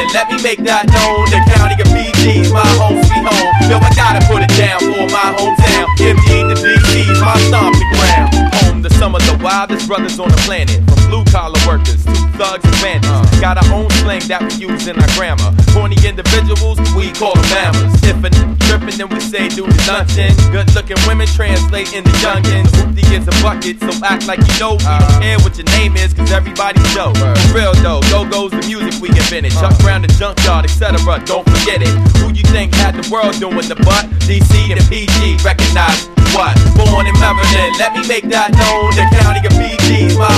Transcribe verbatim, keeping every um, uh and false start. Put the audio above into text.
let me make that known. The county of P G's, my home sweet home. Yo, I gotta put it down for my hometown. M D to D C's, my stomping ground. Home to some of the wildest brothers on the planet. From blue collar workers to thugs and bandits. Uh. Got our own slang that we use in our grammar. Horny individuals, we call them mammals. If a n- trippin', then we say do the nothing. Good looking women translate into youngins. Hoopty is a bucket, so act like you know. We uh. don't care what your name is, cause everybody's dope. Uh. Real though, go goes the music we invented. Uh. Chuck Brown the junkyard, et cetera. Don't forget it. Who you think had the world doing the butt? D C and P G recognize what? Born in Maryland, let me make that known. The county of P G's, my